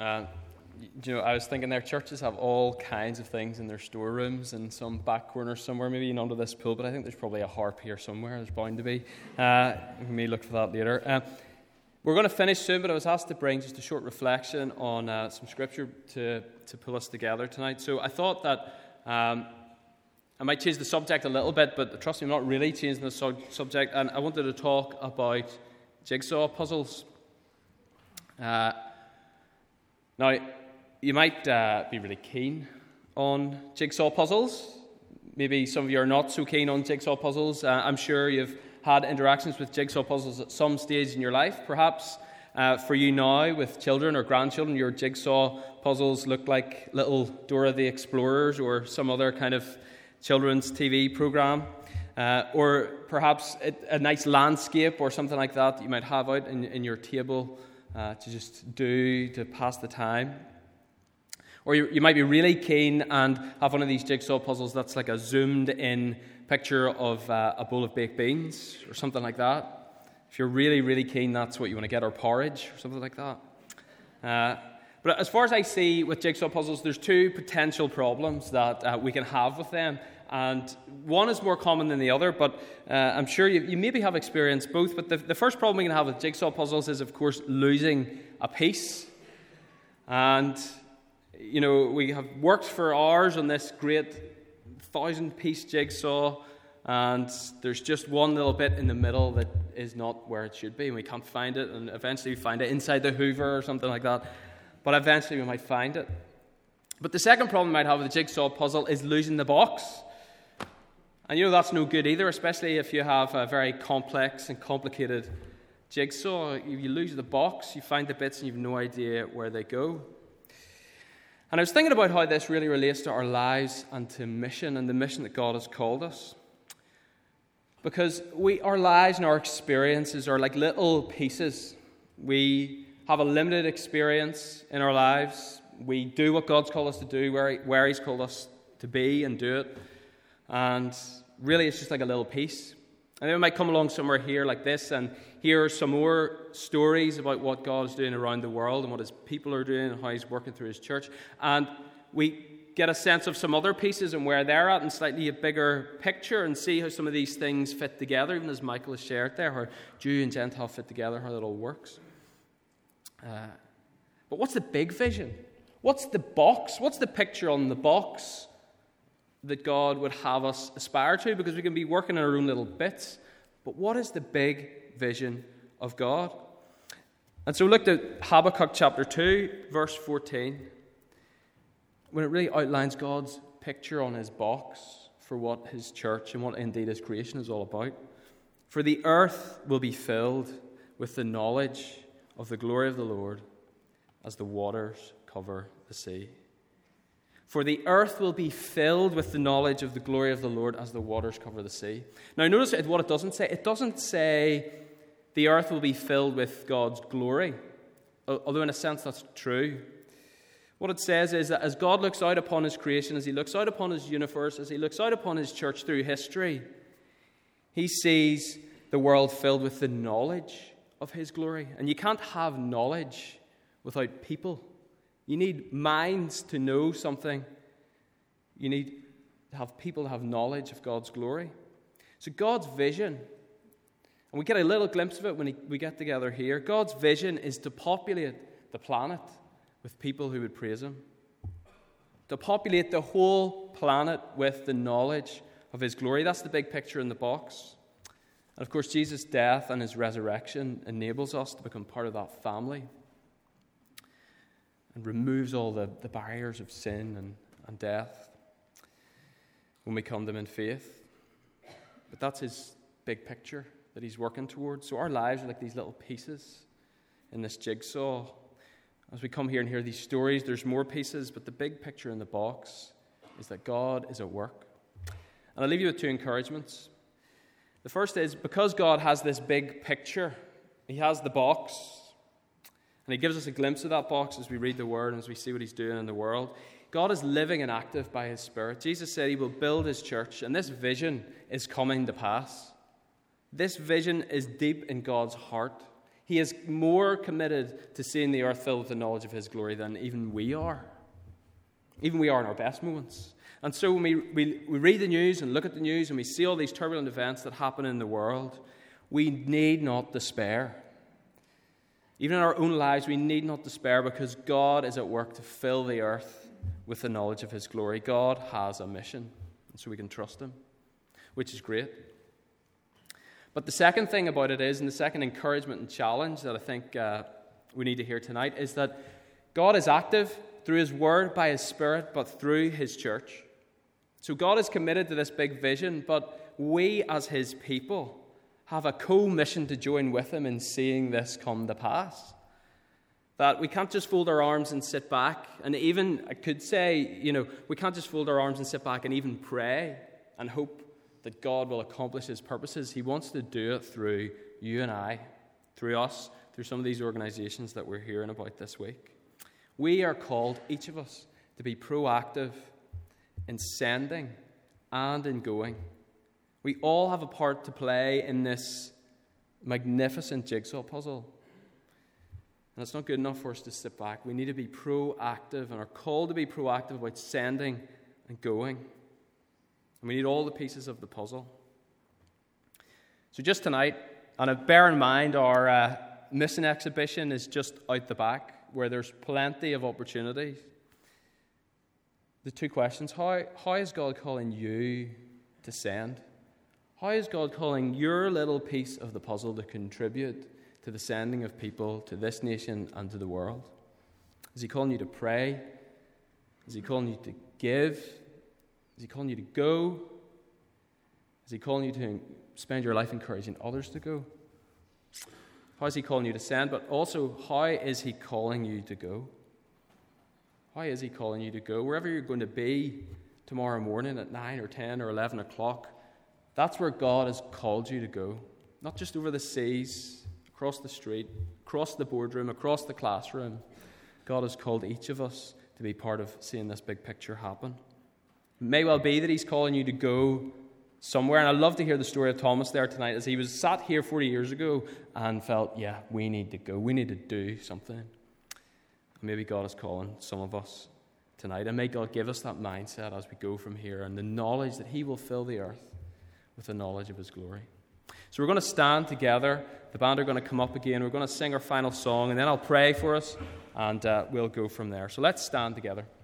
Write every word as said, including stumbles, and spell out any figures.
Uh, you know, I was thinking their churches have all kinds of things in their storerooms in some back corner somewhere, maybe even under this pulpit. I think there's probably a harp here somewhere. There's bound to be. Uh, we may look for that later. Uh, we're going to finish soon, but I was asked to bring just a short reflection on uh, some scripture to, to pull us together tonight. So I thought that um, I might change the subject a little bit, but trust me, I'm not really changing the su- subject. And I wanted to talk about jigsaw puzzles. Uh, now, you might uh, be really keen on jigsaw puzzles. Maybe some of you are not so keen on jigsaw puzzles. Uh, I'm sure you've had interactions with jigsaw puzzles at some stage in your life. Perhaps uh, for you now, with children or grandchildren, your jigsaw puzzles look like little Dora the Explorers or some other kind of children's T V program. Uh, or perhaps a, a nice landscape or something like that that you might have out in, in your table uh, to just do to pass the time. Or you, you might be really keen and have one of these jigsaw puzzles that's like a zoomed-in picture of uh, a bowl of baked beans or something like that. If you're really, really keen, that's what you want to get, or porridge or something like that. Uh, but as far as I see with jigsaw puzzles, there's two potential problems that uh, we can have with them. And one is more common than the other, but uh, I'm sure you, you maybe have experienced both. But the, the first problem we can have with jigsaw puzzles is, of course, losing a piece. And you know, we have worked for hours on this great thousand-piece jigsaw, and there's just one little bit in the middle that is not where it should be, and we can't find it, and eventually we find it inside the Hoover or something like that. But eventually we might find it. But the second problem we might have with the jigsaw puzzle is losing the box. And you know that's no good either, especially if you have a very complex and complicated jigsaw. If you lose the box, you find the bits and you have no idea where they go. And I was thinking about how this really relates to our lives and to mission and the mission that God has called us. Because we, our lives and our experiences are like little pieces. We have a limited experience in our lives. We do what God's called us to do, where, where He's called us to be and do it. And really it's just like a little piece. And then we might come along somewhere here like this and hear some more stories about what God is doing around the world and what His people are doing and how He's working through His church. And we get a sense of some other pieces and where they're at and slightly a bigger picture and see how some of these things fit together, even as Michael has shared there, how Jew and Gentile fit together, how it all works. Uh, but what's the big vision? What's the box? What's the picture on the box that God would have us aspire to? Because we can be working in our own little bits. But what is the big vision of God? And so we looked at Habakkuk chapter two, verse fourteen, when it really outlines God's picture on His box for what His church and what indeed His creation is all about. For the earth will be filled with the knowledge of the glory of the Lord as the waters cover the sea. For the earth will be filled with the knowledge of the glory of the Lord as the waters cover the sea. Now notice what it doesn't say. It doesn't say the earth will be filled with God's glory, although in a sense that's true. What it says is that as God looks out upon His creation, as He looks out upon His universe, as He looks out upon His church through history, He sees the world filled with the knowledge of His glory. And you can't have knowledge without people. You need minds to know something. You need to have people to have knowledge of God's glory. So God's vision, and we get a little glimpse of it when we get together here, God's vision is to populate the planet with people who would praise Him. To populate the whole planet with the knowledge of His glory. That's the big picture in the box. And of course, Jesus' death and His resurrection enables us to become part of that family. And removes all the, the barriers of sin and, and death when we come to Him in faith. But that's His big picture that He's working towards. So our lives are like these little pieces in this jigsaw. As we come here and hear these stories, there's more pieces, but the big picture in the box is that God is at work. And I'll leave you with two encouragements. The first is, because God has this big picture, He has the box, and He gives us a glimpse of that box as we read the Word and as we see what He's doing in the world. God is living and active by His Spirit. Jesus said He will build His church, and this vision is coming to pass. This vision is deep in God's heart. He is more committed to seeing the earth filled with the knowledge of his glory than even we are. Even we are in our best moments. And so when we, we, we read the news and look at the news and we see all these turbulent events that happen in the world, we need not despair. Even in our own lives, we need not despair because God is at work to fill the earth with the knowledge of his glory. God has a mission, and so we can trust him, which is great. But the second thing about it is, and the second encouragement and challenge that I think uh, we need to hear tonight, is that God is active through his word, by his Spirit, but through his church. So God is committed to this big vision, but we as his people have a co-mission to join with him in seeing this come to pass. That we can't just fold our arms and sit back, and even, I could say, you know, we can't just fold our arms and sit back and even pray and hope that God will accomplish his purposes. He wants to do it through you and I, through us, through some of these organizations that we're hearing about this week. We are called, each of us, to be proactive in sending and in going. We all have a part to play in this magnificent jigsaw puzzle. And it's not good enough for us to sit back. We need to be proactive and are called to be proactive about sending and going. And we need all the pieces of the puzzle. So just tonight, and bear in mind our uh, mission exhibition is just out the back, where there's plenty of opportunities. The two questions: how, how is God calling you to send? How is God calling your little piece of the puzzle to contribute to the sending of people to this nation and to the world? Is he calling you to pray? Is he calling you to give? Is he calling you to go? Is he calling you to spend your life encouraging others to go? How is he calling you to send? But also, how is he calling you to go? How is he calling you to go? Wherever you're going to be tomorrow morning at nine or ten or eleven o'clock, that's where God has called you to go. Not just over the seas, across the street, across the boardroom, across the classroom. God has called each of us to be part of seeing this big picture happen. It may well be that he's calling you to go somewhere. And I'd love to hear the story of Thomas there tonight, as he was sat here forty years ago and felt, yeah, we need to go. We need to do something. And maybe God is calling some of us tonight. And may God give us that mindset as we go from here, and the knowledge that he will fill the earth with the knowledge of his glory. So we're going to stand together. The band are going to come up again. We're going to sing our final song, and then I'll pray for us, and uh, we'll go from there. So let's stand together.